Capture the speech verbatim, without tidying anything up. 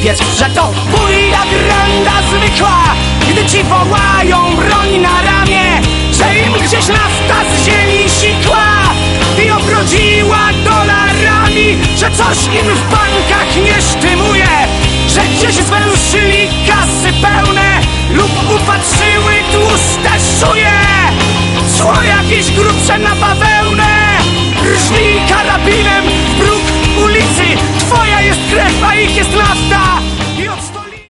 Wiesz, że to wuja granda zwykła, gdy ci wołają broń na ramię, że im gdzieś nafta z ziemi sikła i obrodziła dolarami, że coś im w bankach nie sztymuje.